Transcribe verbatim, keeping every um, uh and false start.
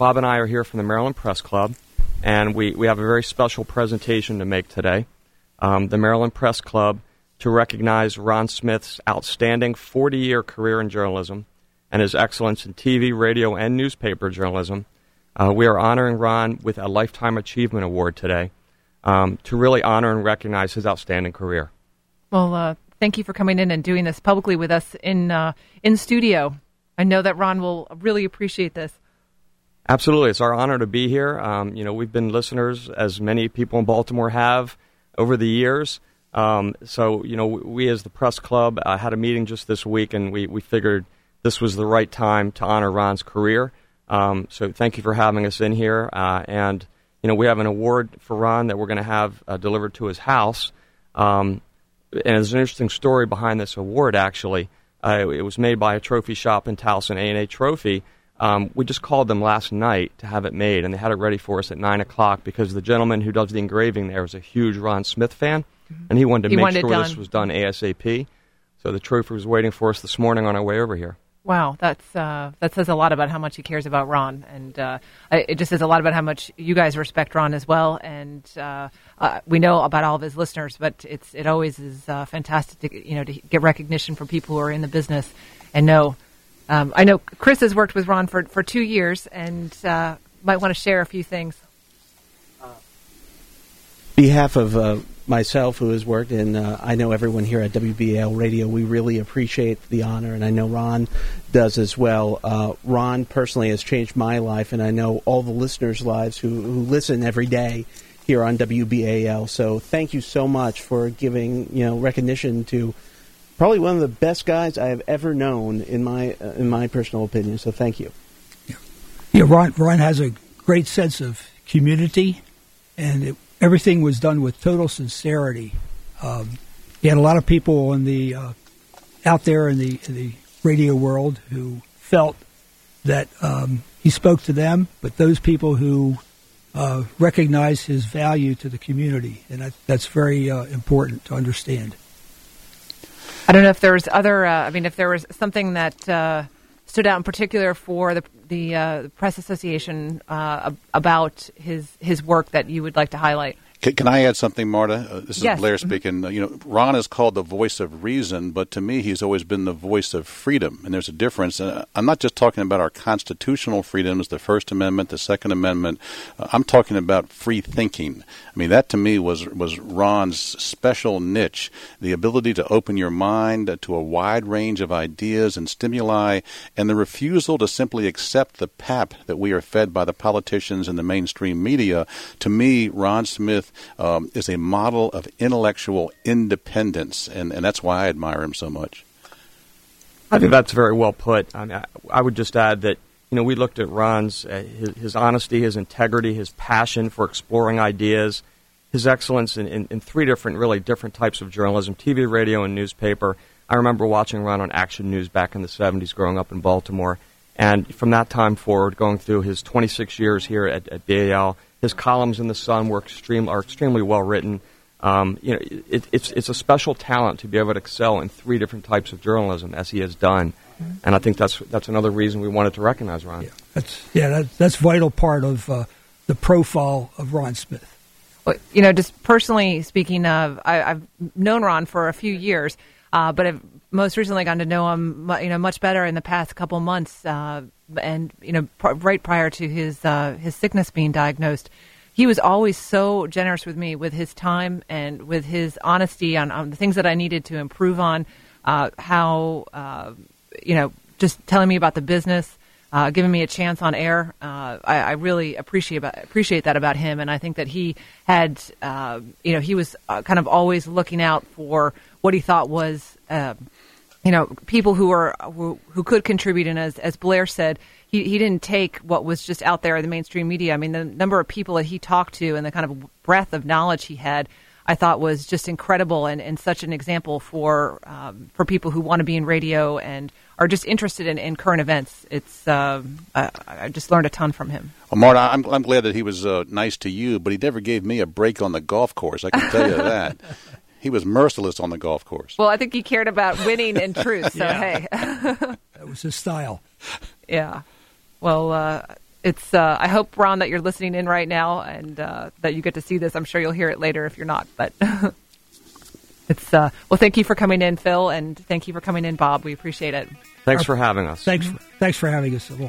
Bob and I are here from the Maryland Press Club, and we, we have a very special presentation to make today. Um, the Maryland Press Club, to recognize Ron Smith's outstanding forty-year career in journalism and his excellence in T V, radio, and newspaper journalism. Uh, we are honoring Ron with a Lifetime Achievement Award today um, to really honor and recognize his outstanding career. Well, uh, thank you for coming in and doing this publicly with us in uh, in studio. I know that Ron will really appreciate this. Absolutely. It's our honor to be here. Um, you know, we've been listeners, as many people in Baltimore have, over the years. Um, so, you know, we as the Press Club uh, had a meeting just this week, and we, we figured this was the right time to honor Ron's career. Um, so thank you for having us in here. Uh, and, you know, we have an award for Ron that we're going to have uh, delivered to his house. Um, and there's an interesting story behind this award, actually. Uh, it was made by a trophy shop in Towson, A and A Trophy. Um, we just called them last night to have it made, and they had it ready for us at nine o'clock because the gentleman who does the engraving there is a huge Ron Smith fan, mm-hmm. and he wanted to he make wanted sure done. this was done ASAP. So the trophy was waiting for us this morning on our way over here. Wow, that's uh, that says a lot about how much he cares about Ron, and uh, it just says a lot about how much you guys respect Ron as well. And uh, uh, we know about all of his listeners, but it's it always is uh, fantastic to you know to get recognition from people who are in the business and know. Um, I know Chris has worked with Ron for, for two years and uh, might want to share a few things. On behalf of uh, myself, who has worked, and uh, I know everyone here at W B A L Radio, we really appreciate the honor, and I know Ron does as well. Uh, Ron personally has changed my life, and I know all the listeners' lives who, who listen every day here on W B A L. So thank you so much for giving you know recognition to probably one of the best guys I have ever known, in my uh, in my personal opinion. So thank you. Yeah, yeah Ron, Ron has a great sense of community, and it, everything was done with total sincerity. Um, he had a lot of people in the uh, out there in the, in the radio world who felt that um, he spoke to them, but those people who uh, recognized his value to the community, and that, that's very uh, important to understand. I don't know if there was other. Uh, I mean, if there was something that uh, stood out in particular for the the uh, Press Association uh, about his his work that you would like to highlight. Can, can I add something, Marta? Uh, this is yes. Blair speaking. Mm-hmm. You know, Ron is called the voice of reason, but to me, he's always been the voice of freedom. And there's a difference. Uh, I'm not just talking about our constitutional freedoms, the First Amendment, the Second Amendment. Uh, I'm talking about free thinking. I mean, that to me was was Ron's special niche, the ability to open your mind to a wide range of ideas and stimuli, and the refusal to simply accept the pap that we are fed by the politicians and the mainstream media. To me, Ron Smith Um, is a model of intellectual independence, and, and that's why I admire him so much. I think that's very well put. I mean, I, I would just add that, you know, we looked at Ron's, uh, his, his honesty, his integrity, his passion for exploring ideas, his excellence in, in, in three different, really different types of journalism, T V, radio, and newspaper. I remember watching Ron on Action News back in the seventies growing up in Baltimore. And from that time forward, going through his twenty-six years here at, at B A L, his columns in the Sun were extreme, are extremely well written. Um, you know, it, it's it's a special talent to be able to excel in three different types of journalism, as he has done, mm-hmm. and I think that's that's another reason we wanted to recognize Ron. Yeah, that's yeah, that, that's vital part of uh, the profile of Ron Smith. Well, you know, just personally speaking, of I, I've known Ron for a few years, uh, but I've most recently gotten to know him, you know, much better in the past couple months. Uh, and you know, pr- right prior to his uh, his sickness being diagnosed, he was always so generous with me, with his time and with his honesty on, on the things that I needed to improve on. Uh, how uh, you know, just telling me about the business, uh, giving me a chance on air. Uh, I, I really appreciate about, appreciate that about him, and I think that he had, uh, you know, he was uh, kind of always looking out for what he thought was. Uh, You know, people who are who, who could contribute, and as as Blair said, he, he didn't take what was just out there in the mainstream media. I mean, the number of people that he talked to and the kind of breadth of knowledge he had, I thought was just incredible, and, and such an example for um, for people who want to be in radio and are just interested in, in current events. It's uh, I, I just learned a ton from him. Well, Marta, I'm I'm glad that he was uh, nice to you, but he never gave me a break on the golf course. I can tell you that. He was merciless on the golf course. Well, I think he cared about winning and truth, so Yeah. hey. That was his style. Yeah. Well, uh, it's. Uh, I hope, Ron, that you're listening in right now and uh, that you get to see this. I'm sure you'll hear it later if you're not. But it's. Uh, well, thank you for coming in, Phil, and thank you for coming in, Bob. We appreciate it. Thanks for having us. Thanks. Thanks for having us.